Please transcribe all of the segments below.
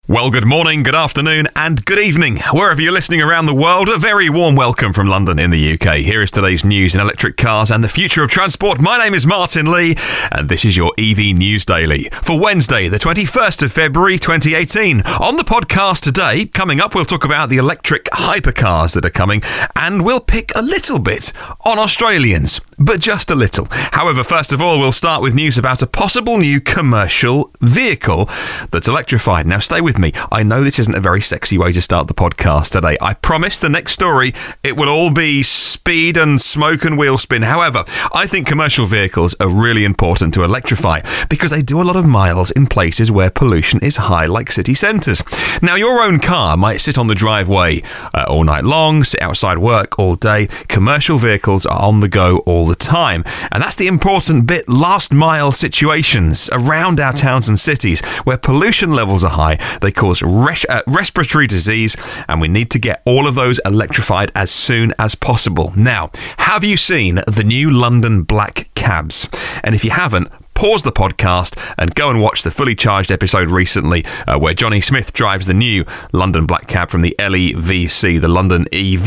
Well, good morning, good afternoon, and good evening. Wherever you're listening around the world, a very warm welcome from London in the UK. Here is today's news in electric cars and the future of transport. My name is Martin Lee, and this is your EV News Daily for Wednesday, the 21st of February, 2018. On the podcast today, coming up, we'll talk about the electric hypercars that are coming, and we'll pick a little bit on Australians, but just a little. However, first of all, we'll start with news about a possible new commercial vehicle that's electrified. Now, stay with me. I know this isn't a very sexy way to start the podcast today. I promise the next story, it will all be speed and smoke and wheel spin. However, I think commercial vehicles are really important to electrify because they do a lot of miles in places where pollution is high, like city centres. Now, your own car might sit on the driveway all night long, sit outside work all day. Commercial vehicles are on the go all the time. And that's the important bit, last mile situations around our towns and cities where pollution levels are high. They cause respiratory disease, and we need to get all of those electrified as soon as possible. Now, have you seen the new London Black cabs? And if you haven't, pause the podcast and go and watch the fully charged episode recently where Johnny Smith drives the new London Black cab from the LEVC, the London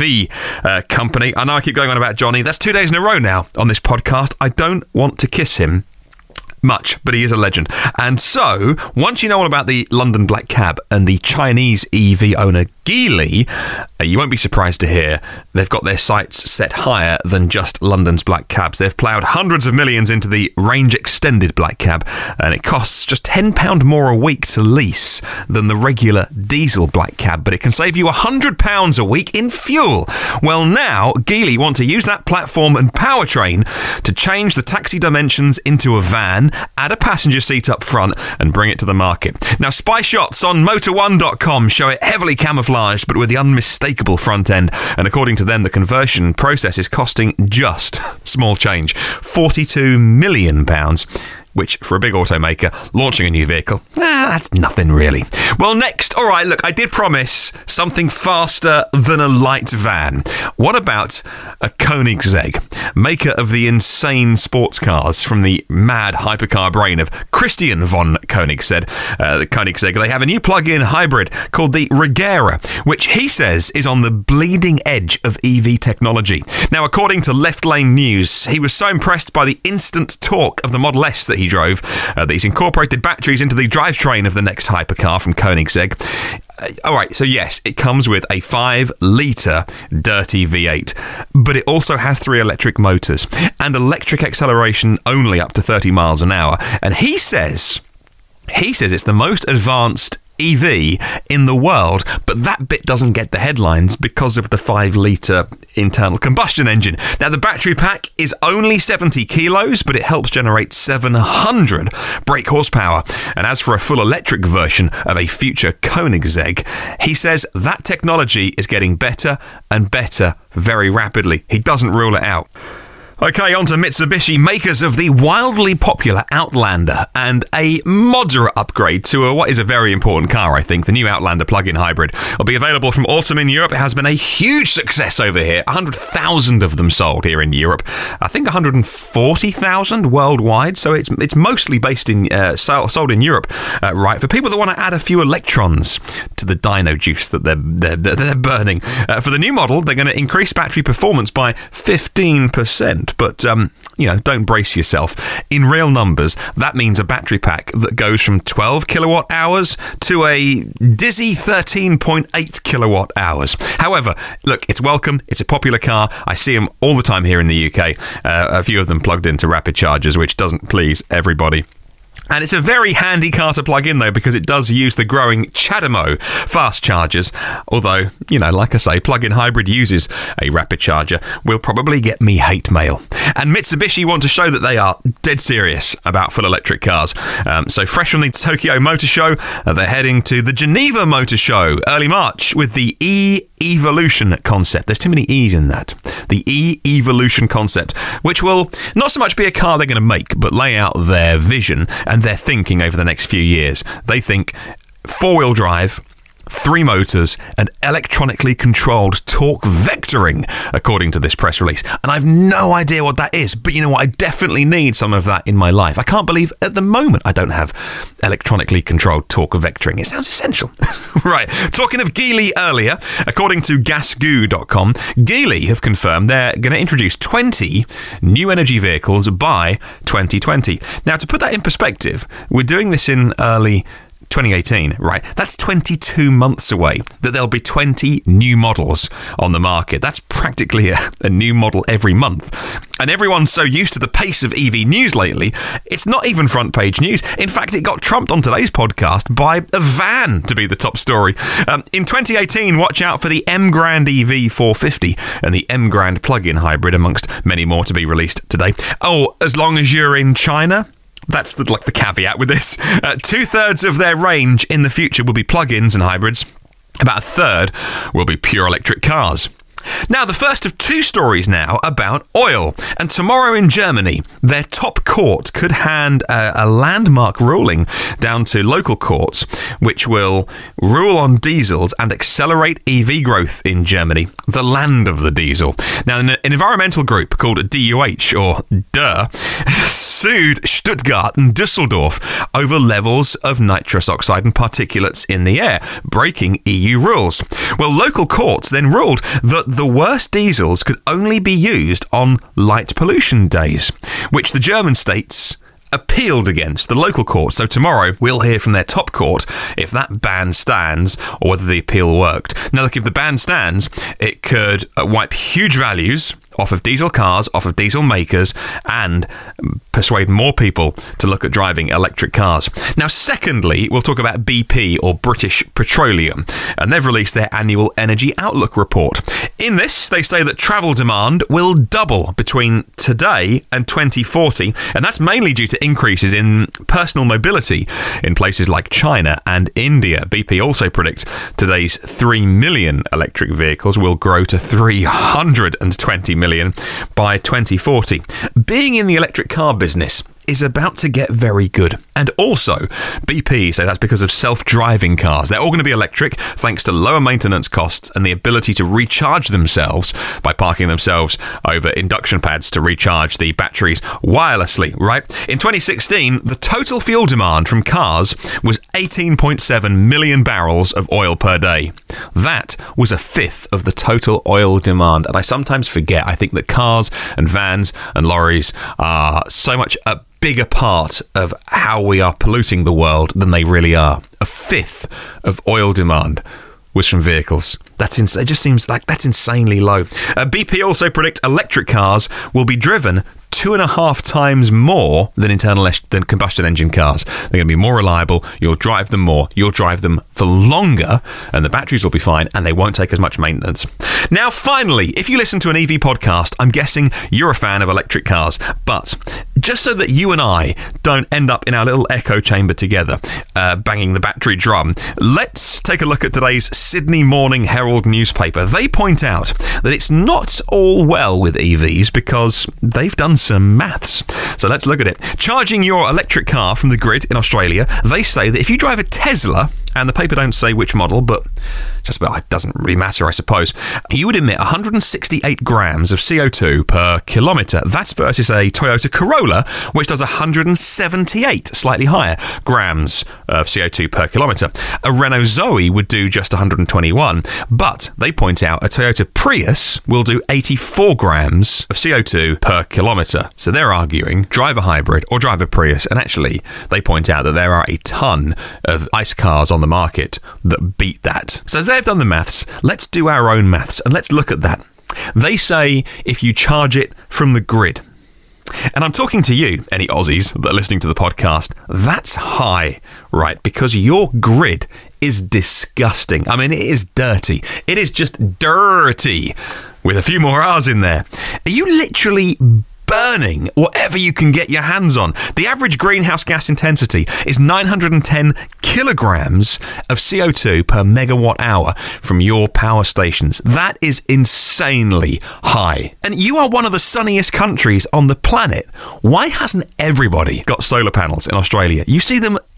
EV company. I know I keep going on about Johnny. That's 2 days in a row now on this podcast. I don't want to kiss him much, but he is a legend. And so, once you know all about the London Black cab and the Chinese EV owner Geely, you won't be surprised to hear they've got their sights set higher than just London's black cabs. They've ploughed hundreds of millions into the range extended black cab, and it costs just £10 more a week to lease than the regular diesel black cab, but it can save you £100 a week in fuel. Well, now Geely want to use that platform and powertrain to change the taxi dimensions into a van, add a passenger seat up front, and bring it to the market. Now, spy shots on Motor1.com show it heavily camouflaged, but with the unmistakable front end. And according to them, the conversion process is costing just small change, £42 million. Which, for a big automaker launching a new vehicle, that's nothing really. Well, next, all right, look, I did promise something faster than a light van. What about a Koenigsegg, maker of the insane sports cars from the mad hypercar brain of Christian von Koenigsegg? The Koenigsegg, they have a new plug-in hybrid called the Regera, which he says is on the bleeding edge of EV technology. Now, according to Left Lane News, he was so impressed by the instant torque of the Model S that he drove that he's incorporated batteries into the drivetrain of the next hypercar from Koenigsegg. All right, so yes, it comes with a 5-litre dirty V8, but it also has 3 electric motors and electric acceleration only up to 30 miles an hour. And he says it's the most advanced EV in the world, but that bit doesn't get the headlines because of the 5-litre internal combustion engine. Now, the battery pack is only 70 kilos, but it helps generate 700 brake horsepower. And as for a full electric version of a future Koenigsegg, he says that technology is getting better and better very rapidly. He doesn't rule it out. Okay, on to Mitsubishi, makers of the wildly popular Outlander, and a moderate upgrade to what is a very important car, I think. The new Outlander plug-in hybrid will be available from autumn in Europe. It has been a huge success over here. 100,000 of them sold here in Europe. I think 140,000 worldwide, so it's mostly based in sold in Europe, right? For people that want to add a few electrons to the dyno juice that they're burning. For the new model, they're going to increase battery performance by 15%. But, don't brace yourself. In real numbers, that means a battery pack that goes from 12 kilowatt hours to a dizzy 13.8 kilowatt hours. However, look, it's welcome. It's a popular car. I see them all the time here in the UK. A few of them plugged into rapid chargers, which doesn't please everybody. And it's a very handy car to plug in, though, because it does use the growing CHAdeMO fast chargers. Although, like I say, plug-in hybrid uses a rapid charger. Will probably get me hate mail. And Mitsubishi want to show that they are dead serious about full electric cars. So fresh from the Tokyo Motor Show, they're heading to the Geneva Motor Show early March with the E-Evolution concept. There's too many E's in that. The E-Evolution concept, which will not so much be a car they're going to make, but lay out their vision and their thinking over the next few years. They think 4-wheel drive, 3 motors, and electronically controlled torque vectoring, according to this press release. And I've no idea what that is, but you know what? I definitely need some of that in my life. I can't believe at the moment I don't have electronically controlled torque vectoring. It sounds essential. Right. Talking of Geely earlier, according to Gasgoo.com, Geely have confirmed they're going to introduce 20 new energy vehicles by 2020. Now, to put that in perspective, we're doing this in early 2018, right? That's 22 months away that there'll be 20 new models on the market. That's practically a new model every month. And everyone's so used to the pace of EV news lately, it's not even front page news. In fact, it got trumped on today's podcast by a van to be the top story. In 2018, watch out for the M Grand EV 450 and the M Grand plug-in hybrid, amongst many more to be released today. Oh, as long as you're in China. That's the caveat with this. 2/3 of their range in the future will be plug-ins and hybrids. About 1/3 will be pure electric cars. Now, the first of 2 stories now about oil. And tomorrow in Germany, their top court could hand a landmark ruling down to local courts, which will rule on diesels and accelerate EV growth in Germany, the land of the diesel. Now, an environmental group called DUH, or DER, sued Stuttgart and Dusseldorf over levels of nitrous oxide and particulates in the air, breaking EU rules. Well, local courts then ruled that the worst diesels could only be used on light pollution days, which the German states appealed against the local court. So tomorrow we'll hear from their top court if that ban stands or whether the appeal worked. Now look, if the ban stands, it could wipe huge values off of diesel cars, off of diesel makers, and persuade more people to look at driving electric cars. Now, secondly, we'll talk about BP, or British Petroleum, and they've released their annual Energy Outlook report. In this, they say that travel demand will double between today and 2040, and that's mainly due to increases in personal mobility in places like China and India. BP also predicts today's 3 million electric vehicles will grow to 320 million by 2040. Being in the electric car business is about to get very good. And also, BP say that's because of self-driving cars. They're all going to be electric thanks to lower maintenance costs and the ability to recharge themselves by parking themselves over induction pads to recharge the batteries wirelessly, right? In 2016, the total fuel demand from cars was 18.7 million barrels of oil per day. That was 1/5 of the total oil demand. And I sometimes forget, I think that cars and vans and lorries are so much a bigger part of how we are polluting the world than they really are. 1/5 of oil demand was from vehicles. It just seems like that's insanely low. BP also predict electric cars will be driven 2.5 times more than than combustion engine cars. They're going to be more reliable. You'll drive them more. You'll drive them for longer, and the batteries will be fine, and they won't take as much maintenance. Now, finally, if you listen to an EV podcast, I'm guessing you're a fan of electric cars. But just so that you and I don't end up in our little echo chamber together, banging the battery drum, let's take a look at today's Sydney Morning Herald newspaper. They point out that it's not all well with EVs because they've done some maths. So let's look at it. Charging your electric car from the grid in Australia, they say that if you drive a Tesla, and the paper don't say which model, but just about it doesn't really matter, I suppose, you would emit 168 grams of CO2 per kilometre. That's versus a Toyota Corolla, which does 178, slightly higher, grams of CO2 per kilometre. A Renault Zoe would do just 121, but they point out a Toyota Prius will do 84 grams of CO2 per kilometre. So they're arguing drive a hybrid or drive a Prius, and actually they point out that there are a ton of ICE cars on the market that beat that. So as they've done the maths, let's do our own maths and let's look at that. They say if you charge it from the grid, and I'm talking to you, any Aussies that are listening to the podcast, that's high, right? Because your grid is disgusting. I mean, it is dirty. It is just dirty with a few more R's in there. Are you literally burning whatever you can get your hands on? The average greenhouse gas intensity is 910 kilograms of CO2 per megawatt hour from your power stations. That is insanely high. And you are one of the sunniest countries on the planet. Why hasn't everybody got solar panels in Australia? You see them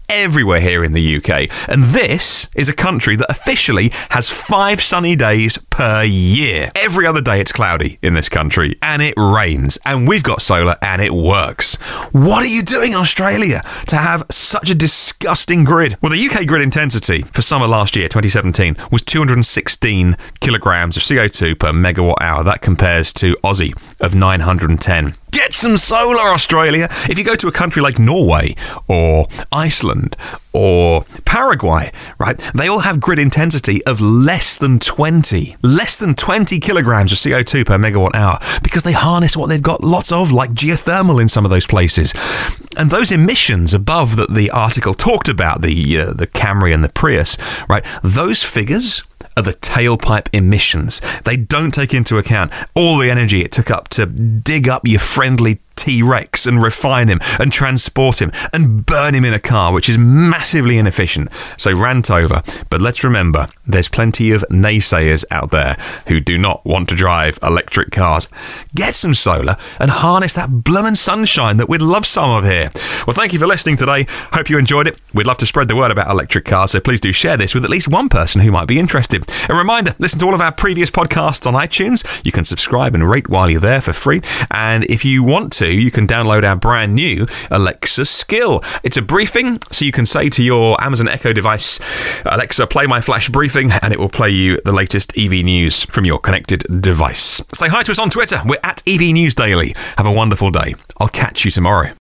everywhere here in the UK. And this is a country that officially has 5 sunny days per year. Every other day it's cloudy in this country and it rains, and we've got solar and it works. What are you doing, Australia, to have such a disgusting grid? Well, the UK grid intensity for summer last year, 2017, was 216 kilograms of CO2 per megawatt hour. That compares to Aussie of 910. Get some solar, Australia. If you go to a country like Norway or Iceland or Paraguay, right, they all have grid intensity of less than 20 kilograms of CO2 per megawatt hour, because they harness what they've got lots of, like geothermal in some of those places. And those emissions above that the article talked about, the Camry and the Prius, right, those figures are the tailpipe emissions. They don't take into account all the energy it took up to dig up your friendly T-Rex and refine him and transport him and burn him in a car, which is massively inefficient. So rant over. But let's remember, there's plenty of naysayers out there who do not want to drive electric cars. Get some solar and harness that bloomin' sunshine that we'd love some of here. Well, thank you for listening today. Hope you enjoyed it. We'd love to spread the word about electric cars, so please do share this with at least one person who might be interested. A reminder, listen to all of our previous podcasts on iTunes. You can subscribe and rate while you're there for free. And if you want to, you can download our brand new Alexa skill. It's a briefing, so you can say to your Amazon Echo device, Alexa, play my flash briefing, and it will play you the latest EV news from your connected device. Say hi to us on Twitter. We're at EV News Daily. Have a wonderful day. I'll catch you tomorrow.